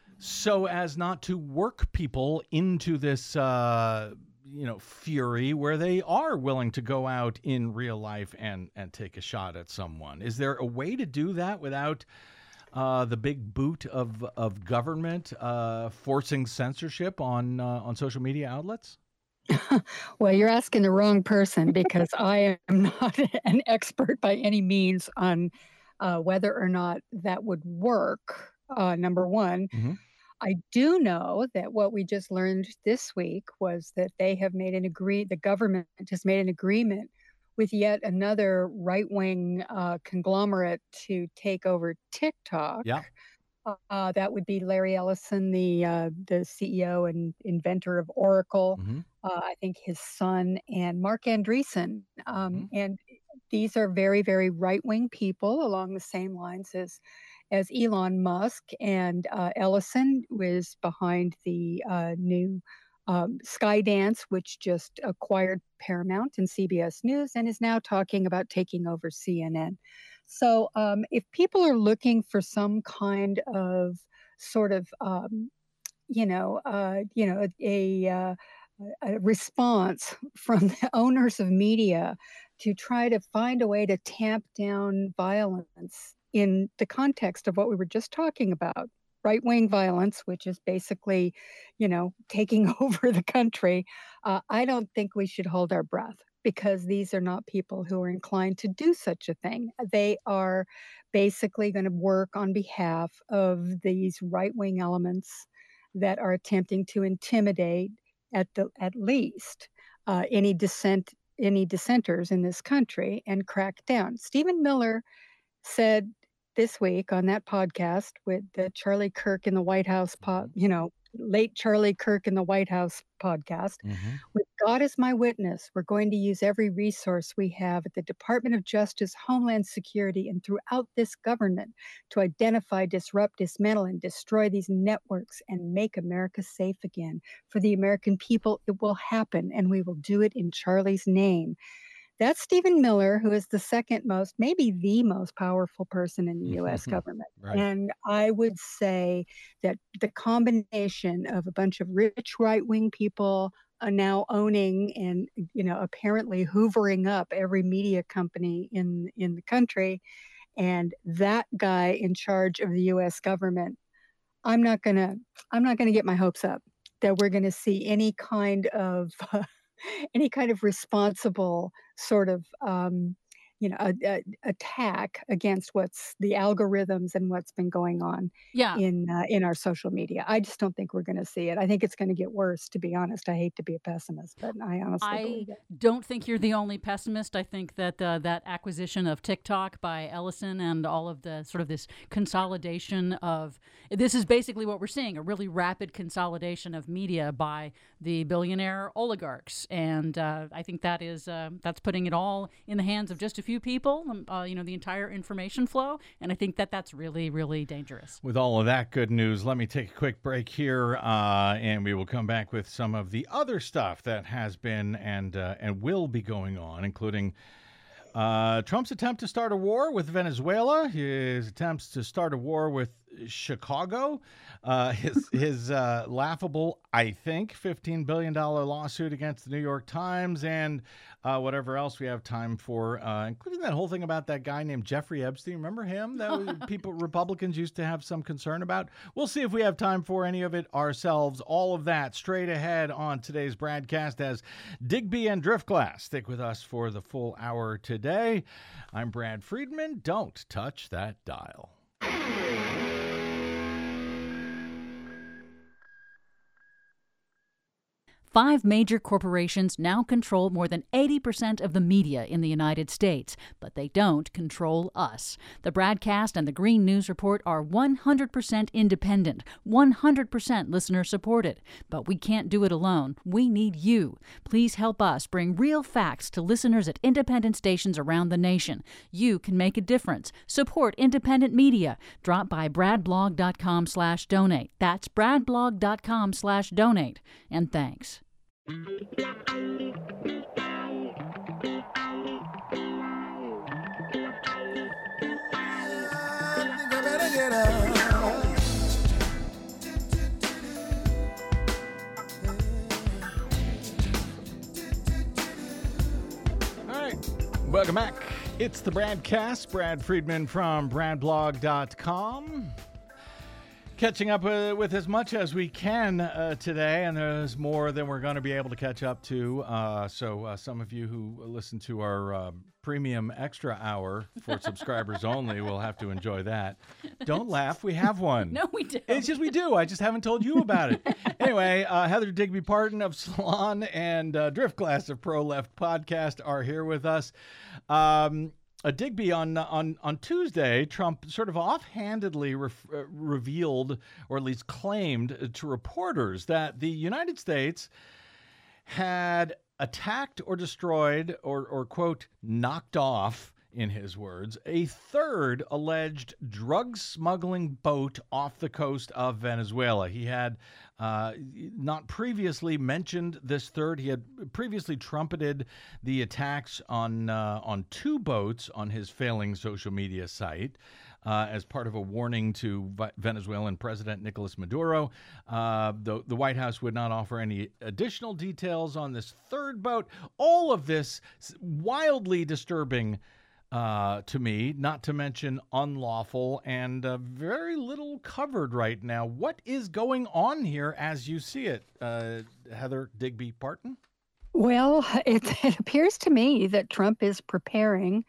so as not to work people into this, uh, you know, fury where they are willing to go out in real life and, and take a shot at someone? Is there a way to do that without uh, the big boot of of government uh, forcing censorship on uh, on social media outlets? Well, you're asking the wrong person, because I am not an expert by any means on uh, whether or not that would work, uh, number one. Mm-hmm. I do know that what we just learned this week was that they have made an agree. The government has made an agreement with yet another right-wing uh, conglomerate to take over TikTok. Yeah. Uh, that would be Larry Ellison, the uh, the C E O and inventor of Oracle. Mm-hmm. Uh, I think his son and Mark Andreessen. Um, Mm-hmm. And these are very, very right-wing people along the same lines as as Elon Musk. And uh, Ellison was behind the uh, new um, Skydance, which just acquired Paramount and C B S News and is now talking about taking over C N N. So um, if people are looking for some kind of sort of, um, you know, uh, you know, a, uh, a response from the owners of media to try to find a way to tamp down violence in the context of what we were just talking about, right-wing violence, which is basically, you know, taking over the country, uh, I don't think we should hold our breath, because these are not people who are inclined to do such a thing. They are basically going to work on behalf of these right-wing elements that are attempting to intimidate, at the at least, uh, any dissent, any dissenters in this country, and crack down. Stephen Miller said this week on that podcast with the Charlie Kirk in the White House, po- you know, late Charlie Kirk in the White House podcast, Mm-hmm. with God as my witness, we're going to use every resource we have at the Department of Justice, Homeland Security, and throughout this government to identify, disrupt, dismantle, and destroy these networks and make America safe again. For the American people, it will happen, and we will do it in Charlie's name. That's Stephen Miller, who is the second most, maybe the most powerful person in the U S government. Right. And I would say that the combination of a bunch of rich right-wing people are now owning and, you know, apparently hoovering up every media company in, in the country, and that guy in charge of the U S government, I'm not gonna, I'm not gonna get my hopes up that we're gonna see any kind of uh, any kind of responsible sort of, um, you know, a, a, attack against what's the algorithms and what's been going on Yeah. in uh, in our social media. I just don't think we're going to see it. I think it's going to get worse, to be honest. I hate to be a pessimist, but I honestly I believe it. don't think you're the only pessimist. I think that uh, that acquisition of TikTok by Ellison and all of the sort of this consolidation of, this is basically what we're seeing, a really rapid consolidation of media by the billionaire oligarchs. And uh, I think that is, uh, that's putting it all in the hands of just a few people, um, uh, you know, the entire information flow. And I think that that's really, really dangerous. With all of that good news, let me take a quick break here, uh, and we will come back with some of the other stuff that has been and uh, and will be going on, including uh, Trump's attempt to start a war with Venezuela, his attempts to start a war with Chicago, uh, his his uh, laughable, I think, fifteen billion dollars lawsuit against the New York Times, and uh, whatever else we have time for, uh, including that whole thing about that guy named Jeffrey Epstein. Remember him? That was, people, Republicans used to have some concern about. We'll see if we have time for any of it ourselves. All of that straight ahead on today's broadcast as Digby and Driftglass stick with us for the full hour today. I'm Brad Friedman. Don't touch that dial. Five major corporations now control more than eighty percent of the media in the United States, but they don't control us. The Broadcast and the Green News Report are one hundred percent independent, one hundred percent listener-supported. But we can't do it alone. We need you. Please help us bring real facts to listeners at independent stations around the nation. You can make a difference. Support independent media. Drop by bradblog.com slash donate. That's bradblog.com slash donate. And thanks. All right, welcome back. It's the Bradcast. Brad Friedman from bradblog dot com. Catching up uh, with as much as we can uh, today, and there's more than we're going to be able to catch up to. Uh, so uh, some of you who listen to our uh, premium extra hour for subscribers only will have to enjoy that. Don't laugh. We have one. No, we don't. It's just we do. I just haven't told you about it. Anyway, uh, Heather Digby Parton of Salon and uh, Driftglass of Pro Left Podcast are here with us. Um, Uh, Digby, on on on Tuesday, Trump sort of offhandedly ref, uh, revealed, or at least claimed to reporters, that the United States had attacked or destroyed or, or quote, knocked off, in his words, a third alleged drug smuggling boat off the coast of Venezuela. He had uh, not previously mentioned this third. He had previously trumpeted the attacks on uh, on two boats on his failing social media site uh, as part of a warning to Venezuelan President Nicolas Maduro. Uh, the, the White House would not offer any additional details on this third boat. All of this wildly disturbing Uh, to me, not to mention unlawful, and uh, very little covered right now. What is going on here as you see it, uh, Heather Digby Parton? Well, it, it appears to me that Trump is preparing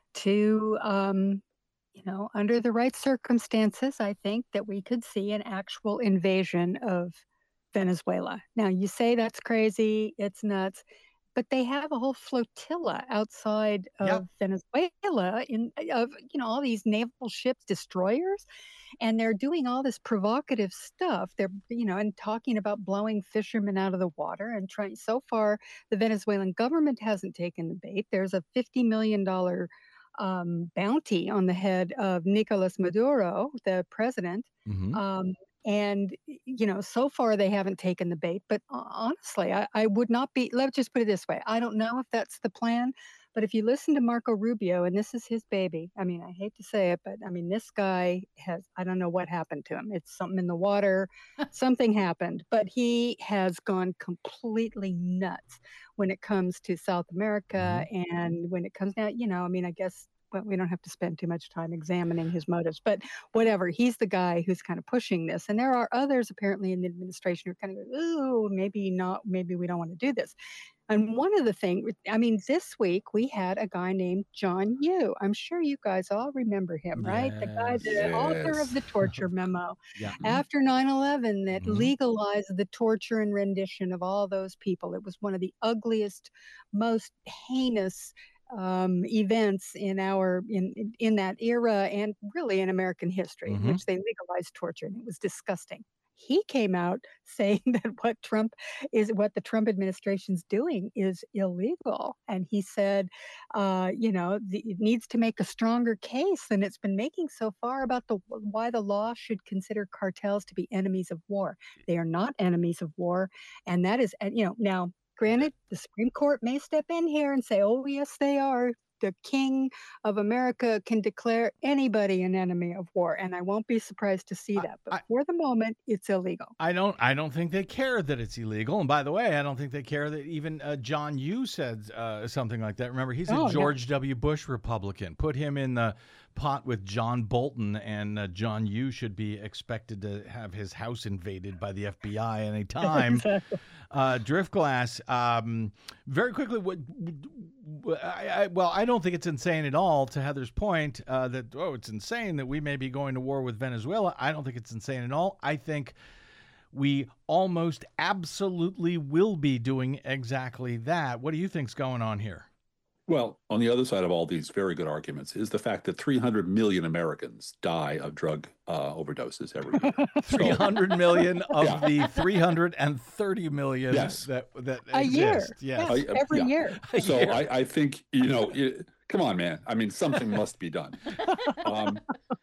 to, um, you know, under the right circumstances, I think that we could see an actual invasion of Venezuela. Now, you say that's crazy, it's nuts. But they have a whole flotilla outside of Yep. Venezuela in of you know all these naval ships, destroyers, and they're doing all this provocative stuff. They're you know and talking about blowing fishermen out of the water and trying. So far, the Venezuelan government hasn't taken the bait. There's a fifty million dollar um, bounty on the head of Nicolas Maduro, the president. Mm-hmm. Um, And, you know, so far they haven't taken the bait. But ho- honestly, I, I would not be, let's just put it this way. I don't know if that's the plan. But if you listen to Marco Rubio, and this is his baby, I mean, I hate to say it, but I mean, this guy has, I don't know what happened to him. It's something in the water, something happened. But he has gone completely nuts when it comes to South America. And when it comes down, you know, I mean, I guess. But we don't have to spend too much time examining his motives. But whatever, he's the guy who's kind of pushing this. And there are others apparently in the administration who are kind of go, ooh, maybe not, maybe we don't want to do this. And one of the things, I mean, this week we had a guy named John Yoo. I'm sure you guys all remember him, right? The guy, the Yes. author of the torture memo Yeah. after nine eleven that Mhm. legalized the torture and rendition of all those people. It was one of the ugliest, most heinous um, events in our in in in that era and really in American history, in Mhm. which they legalized torture, and it was disgusting. He came out saying that what Trump is, what the Trump administration's doing is illegal, and he said, uh, you know, the, it needs to make a stronger case than it's been making so far about the why the law should consider cartels to be enemies of war. They are not enemies of war, and that is, and you know, now. Granted, the Supreme Court may step in here and say, oh, yes, they are. The king of America can declare anybody an enemy of war. And I won't be surprised to see that. But I- for the moment, it's illegal. I don't. I don't think they care that it's illegal. And by the way, I don't think they care that even uh, John Yoo said uh, something like that. Remember, he's a Oh, no. George W. Bush Republican. Put him in the pot with John Bolton, and uh, John Yoo should be expected to have his house invaded by the F B I any time. uh, Driftglass. Um, very quickly, what? I, I, well, I don't think it's insane at all. To Heather's point, uh, that oh, it's insane that we may be going to war with Venezuela. I don't think it's insane at all. I think we almost absolutely will be doing exactly that. What do you think's going on here? Well, on the other side of all these very good arguments is the fact that three hundred million Americans die of drug uh, overdoses every year. three hundred million of Yeah. the three hundred thirty million Yes. that that A year. exist. Yes. Yes, I- every yeah. year. So I, I think, you know, it, come on, man. I mean, something must be done. Um,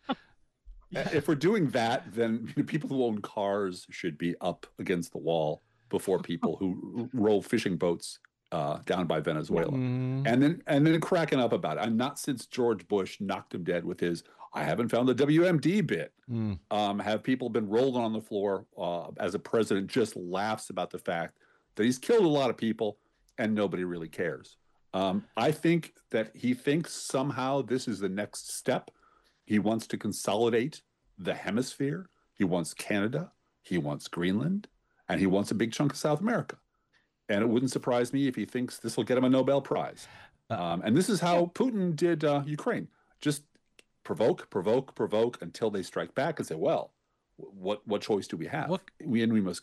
if we're doing that, then the people who own cars should be up against the wall before people who roll fishing boats uh, down by Venezuela. Mm. And then and then cracking up about it. And not since George Bush knocked him dead with his "I haven't found the W M D" bit. Mm. Um, have people been rolled on the floor uh, as a president just laughs about the fact that he's killed a lot of people and nobody really cares. Um, I think that he thinks somehow this is the next step. He wants to consolidate the hemisphere. He wants Canada. He wants Greenland. And he wants a big chunk of South America. And it wouldn't surprise me if he thinks this will get him a Nobel Prize. Um, and this is how Putin did uh, Ukraine. Just provoke, provoke, provoke until they strike back and say, well, what what choice do we have? What- we and we must go.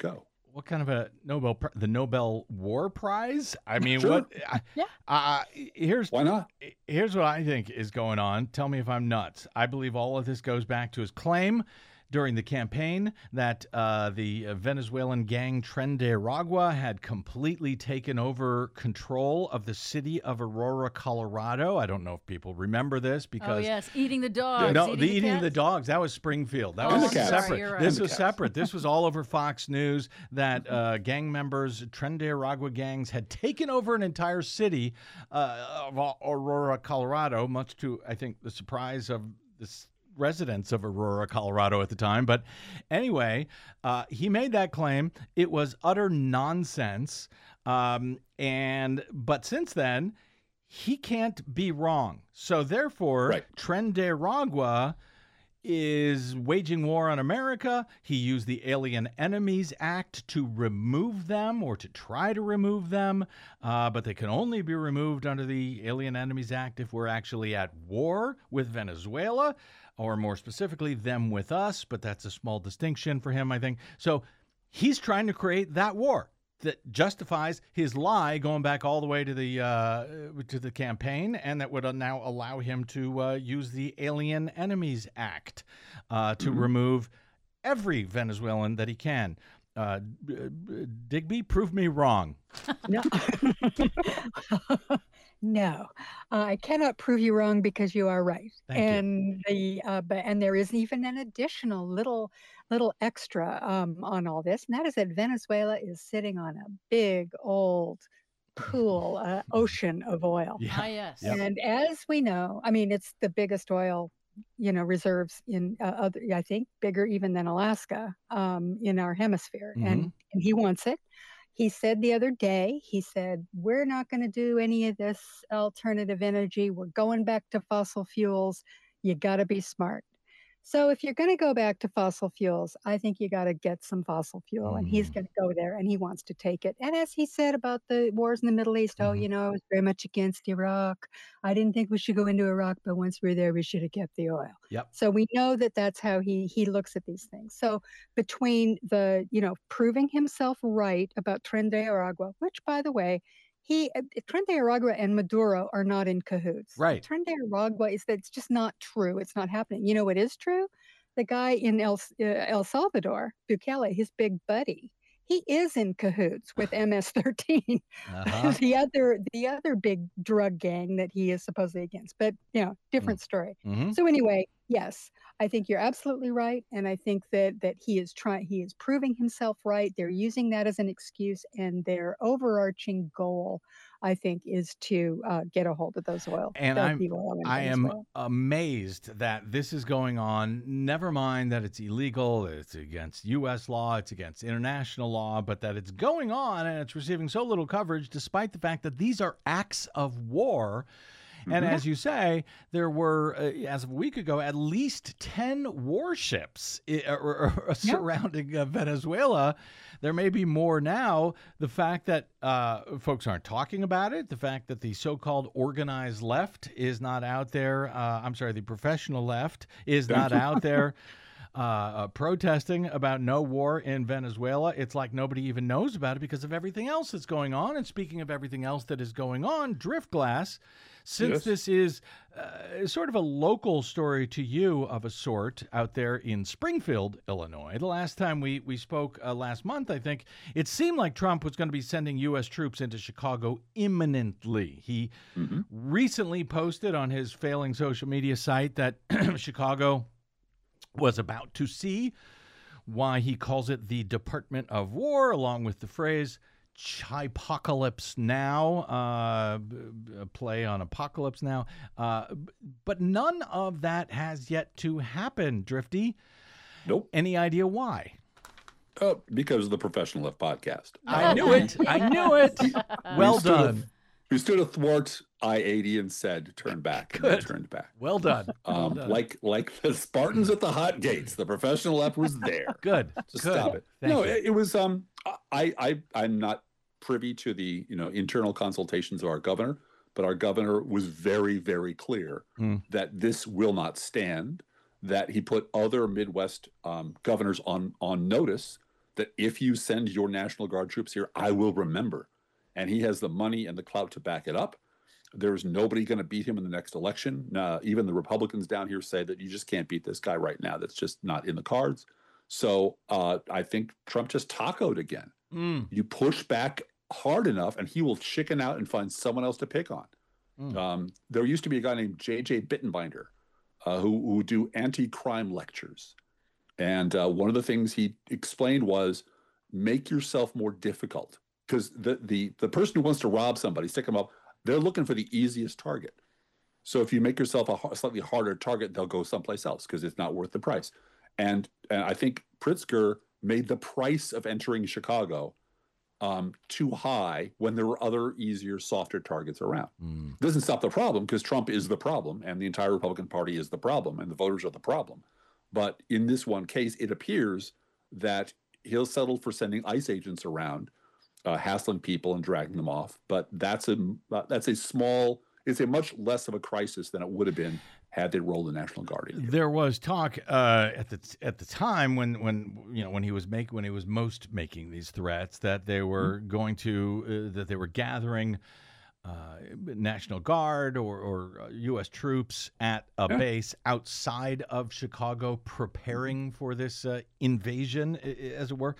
what kind of a Nobel, the Nobel War Prize? I mean, Sure. what? I, Yeah. Uh, here's Why not? Here's what I think is going on. Tell me if I'm nuts. I believe all of this goes back to his claim during the campaign that uh, the Venezuelan gang Tren de Aragua had completely taken over control of the city of Aurora, Colorado. I don't know if people remember this because Oh yes, eating the dogs. no, eating the the eating cats? the dogs. That was Springfield. That Oh, was I'm sorry, separate. you're right. This And the was cats. separate. This was all over Fox News that uh, gang members, Tren de Aragua gangs, had taken over an entire city uh, of Aurora, Colorado, much to, I think, the surprise of this residents of Aurora, Colorado at the time. But anyway, uh, he made that claim. It was utter nonsense. Um, and but since then, he can't be wrong. So therefore, Right. Tren de Aragua is waging war on America. He used the Alien Enemies Act to remove them or to try to remove them, uh, but they can only be removed under the Alien Enemies Act if we're actually at war with Venezuela, or more specifically, them with us, but that's a small distinction for him, I think. So he's trying to create that war that justifies his lie going back all the way to the uh, to the campaign, and that would now allow him to uh, use the Alien Enemies Act uh, to Mm-hmm. remove every Venezuelan that he can. Uh, Digby, prove me wrong. No. No, uh, I cannot prove you wrong because you are right. Thank you. and the uh, but and there is even an additional little little extra um, on all this, and that is that Venezuela is sitting on a big old pool, uh, ocean of oil. Ah, yes. Yep. And as we know, I mean, it's the biggest oil, you know, reserves in uh, other, I think, bigger even than Alaska um, in our hemisphere, Mhm. and and he wants it. He said the other day, he said, we're not going to do any of this alternative energy. We're going back to fossil fuels. You got to be smart. So if you're going to go back to fossil fuels, I think you got to get some fossil fuel. And he's Mhm. going to go there and he wants to take it. And as he said about the wars in the Middle East, oh, Mhm. you know, I was very much against Iraq. I didn't think we should go into Iraq, but once we're there, we should have kept the oil. Yep. So we know that that's how he he looks at these things. So between the, you know, proving himself right about Tren de Aragua, which, by the way, he uh, Tren de Aragua and Maduro are not in cahoots. Right. Tren de Aragua is that it's just not true. It's not happening. You know what is true? The guy in El, uh, El Salvador, Bukele, his big buddy, he is in cahoots with M S thirteen, Uh-huh. the other the other big drug gang that he is supposedly against. But you know, different story. Mhm. So anyway, yes, I think you're absolutely right, and I think that that he is trying, he is proving himself right. They're using that as an excuse, and their overarching goal, I think, is to uh, get a hold of those oil. And the- I'm, the oil in I am Venezuela. amazed that this is going on. Never mind that it's illegal, it's against U S law, it's against international law, but that it's going on and it's receiving so little coverage, despite the fact that these are acts of war. And as you say, there were, uh, as of a week ago, at least ten warships i- uh, or- or surrounding uh, Venezuela. There may be more now. The fact that uh, folks aren't talking about it, the fact that the so-called organized left is not out there, uh, I'm sorry, the professional left is not out there uh, uh, protesting about no war in Venezuela. It's like nobody even knows about it because of everything else that's going on. And speaking of everything else that is going on, Driftglass, since Yes. this is uh, sort of a local story to you of a sort out there in Springfield, Illinois, the last time we, we spoke uh, last month, I think, it seemed like Trump was going to be sending U S troops into Chicago imminently. He recently posted on his failing social media site that Chicago was about to see, why he calls it the Department of War, along with the phrase "Chipocalypse Now," uh, b- b- a play on Apocalypse Now. Uh, b- but none of that has yet to happen, Drifty. Nope. Any idea why? Uh, because of the Professional Left podcast. I knew it. I knew it. Well We stood a- done. We stood athwart I eighty and said, "Turn back." And they Good. turned back. Well done. Well Um, done. like like the Spartans at the hot gates, the Professional Left was there. Good. Just Good. stop it. Thank no, you. it, it was. Um, I I I'm not privy to the you know internal consultations of our governor, but our governor was very very clear Mm. that this will not stand. That he put other Midwest um, governors on on notice that if you send your National Guard troops here, I will remember. And he has the money and the clout to back it up. There's nobody going to beat him in the next election. Uh, even the Republicans down here say that you just can't beat this guy right now. That's just not in the cards. So uh, I think Trump just tacoed again. Mm. You push back hard enough and he will chicken out and find someone else to pick on. Mm. Um, there used to be a guy named J J Bittenbinder uh, who, who would do anti-crime lectures. And uh, one of the things he explained was make yourself more difficult. Because the, the, the person who wants to rob somebody, stick them up, they're looking for the easiest target. So if you make yourself a slightly harder target, they'll go someplace else because it's not worth the price. And, and I think Pritzker made the price of entering Chicago um, too high when there were other easier, softer targets around. Mm. Doesn't stop the problem because Trump is the problem and the entire Republican Party is the problem and the voters are the problem. But in this one case, it appears that he'll settle for sending ICE agents around, uh, hassling people and dragging them off. But that's a that's a small, it's a much less of a crisis than it would have been had they rolled the National Guard in. There was talk uh, at the at the time when when you know when he was make when he was most making these threats that they were mm-hmm. going to uh, that they were gathering uh, National Guard or, or U S troops at a yeah. base outside of Chicago, preparing for this uh, invasion, as it were.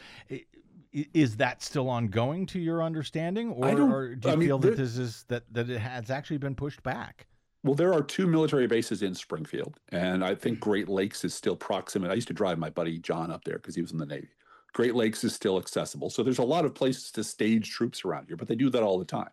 Is that still ongoing, to your understanding, or, or do you I mean, feel that this is that that it has actually been pushed back? Well, there are two military bases in Springfield, and I think Great Lakes is still proximate. I used to drive my buddy John up there because he was in the Navy. Great Lakes is still accessible. So there's a lot of places to stage troops around here, but they do that all the time.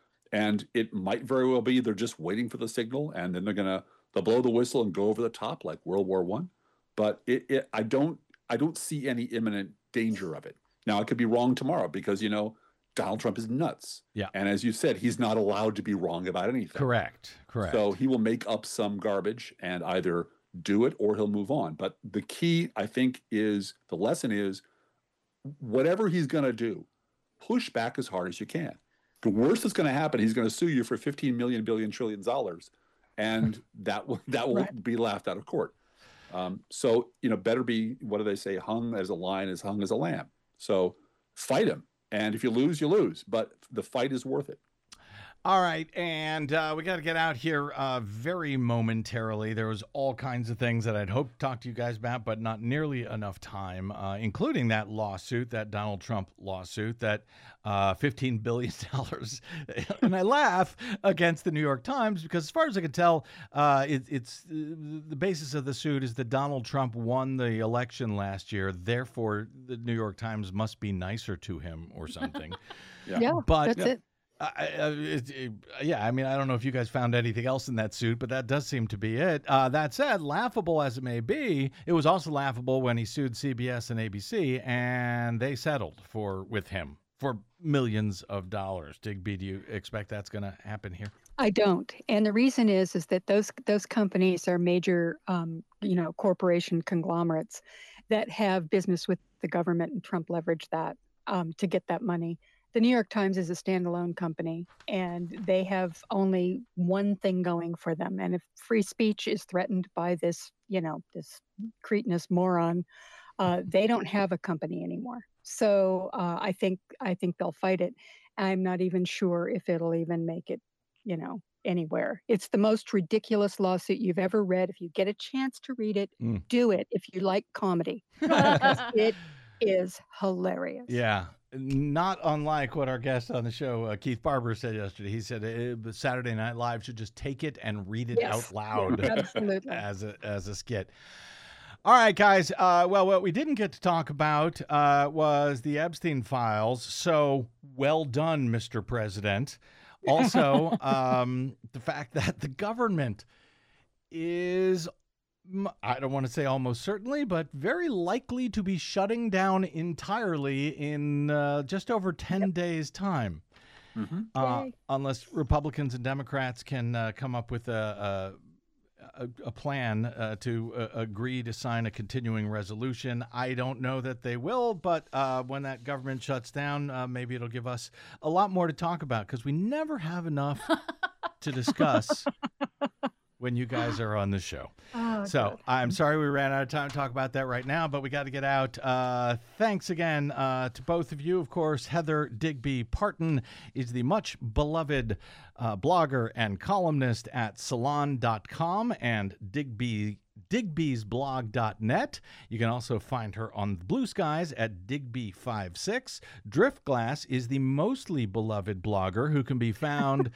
And it might very well be they're just waiting for the signal, and then they're gonna they'll blow the whistle and go over the top like World War One. But it, it I don't I don't see any imminent danger of it. Now, I could be wrong tomorrow because, you know, Donald Trump is nuts. Yeah. And as you said, he's not allowed to be wrong about anything. Correct. Correct. So he will make up some garbage and either do it or he'll move on. But the key, I think, is the lesson is whatever he's going to do, push back as hard as you can. The worst that's going to happen, he's going to sue you for fifteen million billion trillion dollars, and that will that will right. be laughed out of court. Um, so, you know, better be, what do they say, hung as a lion is hung as a lamb. So fight him. And if you lose, you lose. But the fight is worth it. All right. And uh, we got to get out here uh, very momentarily. There was all kinds of things that I'd hoped to talk to you guys about, but not nearly enough time, uh, including that lawsuit, that Donald Trump lawsuit, that uh, fifteen billion dollars. And I laugh against the New York Times because as far as I can tell, uh, it, it's uh, the basis of the suit is that Donald Trump won the election last year. Therefore, the New York Times must be nicer to him or something. yeah. yeah, but that's yeah. it. I, I, it, it, yeah, I mean, I don't know if you guys found anything else in that suit, but that does seem to be it. Uh, that said, laughable as it may be, it was also laughable when he sued C B S and A B C, and they settled for with him for millions of dollars. Digby, do you expect that's going to happen here? I don't, and the reason is is that those those companies are major, um, you know, corporation conglomerates that have business with the government, and Trump leveraged that um, to get that money. The New York Times is a standalone company, and they have only one thing going for them. And if free speech is threatened by this, you know, this cretinous moron, uh, they don't have a company anymore. So uh, I think I think they'll fight it. I'm not even sure if it'll even make it, you know, anywhere. It's the most ridiculous lawsuit you've ever read. If you get a chance to read it, mm. do it. If you like comedy, because it is hilarious. Yeah. Not unlike what our guest on the show, uh, Keith Barber, said yesterday. He said uh, Saturday Night Live should just take it and read it yes. out loud Absolutely. as a as a skit. All right, guys. Uh, well, what we didn't get to talk about uh, was the Epstein files. So well done, Mister President. Also, um, the fact that the government is, I don't want to say almost certainly, but very likely to be shutting down entirely in uh, just over ten yep. days' time. Mm-hmm. Uh, unless Republicans and Democrats can uh, come up with a, a, a plan uh, to uh, agree to sign a continuing resolution. I don't know that they will, but uh, when that government shuts down, uh, maybe it'll give us a lot more to talk about because we never have enough to discuss. When when you guys are on the show. Oh, so God. I'm sorry we ran out of time to talk about that right now, but we got to get out. Uh, thanks again uh, to both of you. Of course, Heather Digby Parton is the much beloved uh, blogger and columnist at salon dot com and Digby Digby's blog dot net. You can also find her on the Blue Skies at Digby fifty-six. Driftglass is the mostly beloved blogger who can be found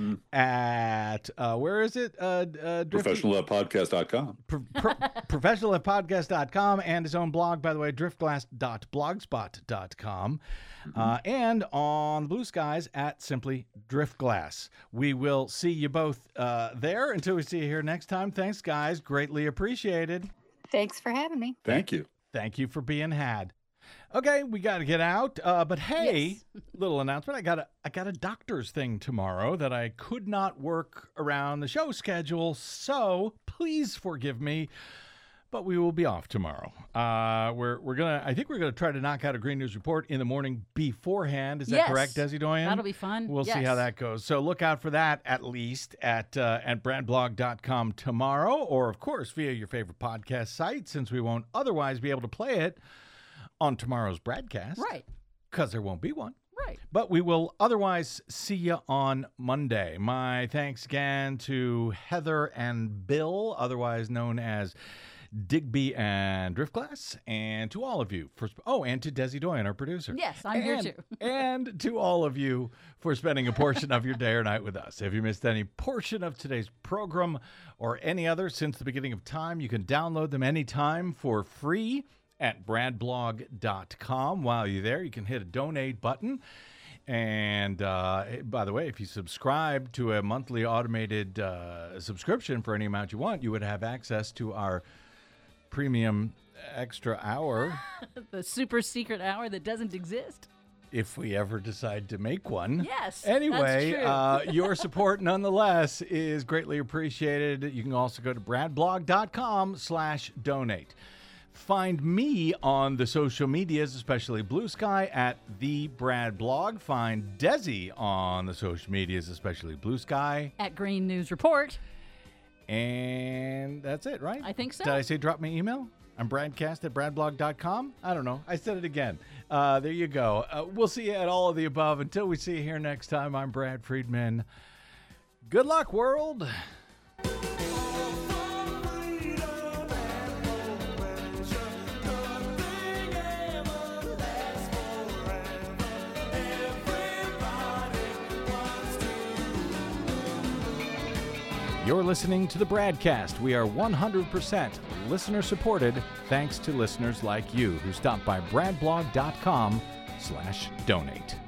at, uh, where is it? Uh, uh, professional at podcast dot com. Pro- pro- professional at podcast dot com and his own blog, by the way, driftglass dot blogspot dot com. Mm-hmm. Uh, and on the Blue Skies at simply Driftglass. We will see you both uh, there until we see you here next time. Thanks, guys. Greatly appreciated. Thanks for having me. Thank you. Thank you for being had. Okay, we got to get out. Uh, but hey, Yes. little announcement. I got a I got a doctor's thing tomorrow that I could not work around the show schedule. So please forgive me. But we will be off tomorrow. Uh, we're we're gonna. I think we're gonna try to knock out a Green News Report in the morning beforehand. Is that Yes. correct, Desi Doyen? That'll be fun. We'll see Yes. how that goes. So look out for that at least at uh, at brand blog dot com tomorrow, or of course via your favorite podcast site, since we won't otherwise be able to play it on tomorrow's broadcast, Right. Because there won't be one. Right. But we will otherwise see you on Monday. My thanks again to Heather and Bill, otherwise known as Digby and Driftglass, and to all of you for oh, and to Desi Doyen, our producer. Yes, I'm here And- too. and to all of you for spending a portion of your day or night with us. If you missed any portion of today's program or any other since the beginning of time, you can download them anytime for free at brad blog dot com. While you're there, you can hit a donate button. And uh, by the way, if you subscribe to a monthly automated uh, subscription for any amount you want, you would have access to our premium extra hour The super secret hour that doesn't exist. if we ever decide to make one. Yes, that's Anyway, true. uh, your support nonetheless is greatly appreciated. You can also go to brad blog dot com slash donate. Find me on the social medias, especially Blue Sky, at the Brad Blog. Find Desi on the social medias, especially Blue Sky. At Green News Report. And that's it, right? I think so. Did I say drop me email? I'm Bradcast at brad blog dot com. I don't know. I said it again. Uh, there you go. Uh, we'll see you at all of the above. Until we see you here next time, I'm Brad Friedman. Good luck, world. You're listening to the Bradcast. We are one hundred percent listener supported thanks to listeners like you who stop by brad blog dot com slash donate.